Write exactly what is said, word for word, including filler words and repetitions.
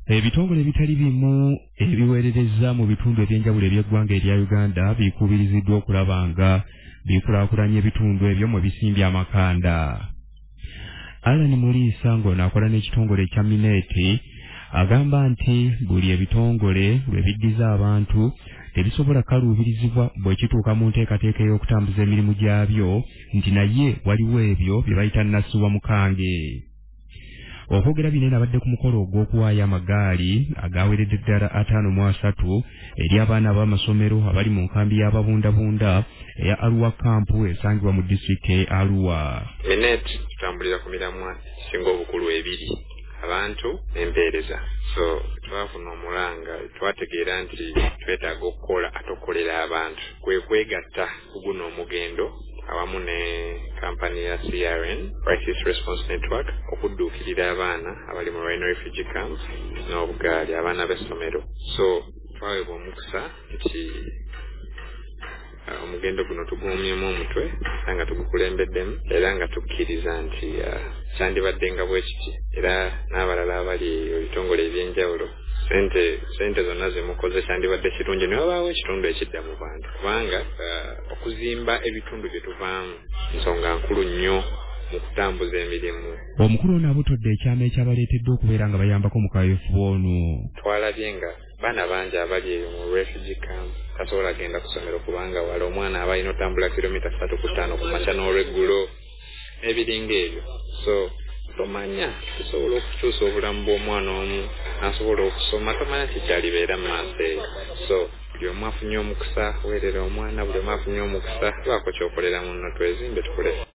Ebitongole bitali bimu ebiweerereza mu bitundu ebyenjawulo eby'eggwanga erya Uganda bikubiriziddwa okulaba nga bikulaakulanya ebitundu ebyo mwe bisimbye amakanda. Alan Muliisa ng'ono akola n'ekitongole kya Mineti agamba nti buli ebitongole lwe biddiza abantu tebisobola kaluubirizibwa bwe kituuka mu nteekateeka y'okutambuza emirimu gyabyo nti naye waliwo ebyo bye bayita nasuwa mukange. Okwogera bino abadde ku mukolo ogw'okuwaayo amagaali agaweredde ddala ataano mu asatu eri abaana b'amasomero abali mu nkambi y'ababundabunda eya Arua Camp esangibwa mu disitulikiti e Arua. Mineti tutambulira ku miramwa singa obukulu ebiri abantu empeereza. So twafuna omulanga twategeera nti twetaaga okukola atokolera abantu kwe kwegatta ku guno omugendo awamu ne kampani ya C R N Crisis Response Network okudduukirira abaana abali mu Rhino Refugee Camp n'obugaali abaana b'essomero. So twaweebwa omukisa nti omugendo guno tugumyemu omutwe nga tugukulembeddemu era nga tukkiriza nti kyandibadde nga bwe kiti era n'abalala abali ebitongole ebyenjawulo sente sente zonna zimukoze kyandibadde kirungi naye wabaawo ekitundu ekidda mu bantu kubanga okuzimba ebitundu bye tuvaamu nsonga nkulu nnyo mu kutambuza emirimu. Omukulu ono abutodde ekyama ekyabaleeteddwa okubeera nga bayambako mu kaweefube ono. Twalabye nga baana bangi abali mu refugee camp tasobola genda ku ssomero kubanga wala omwana aba alina otambula kilomita ssatu ku ttaano ku makya n'olweggulo n'ebiringa ebyo. So tomanya tusobola okukyusa obulamu bw'omwana omu asobola okusoma tomanya kikyalibeera mu maaso eyo. So buli omu afunye omukisa weerera omwana buli omu afunye omukisa lwako kyokolera munno twezimbe tukule.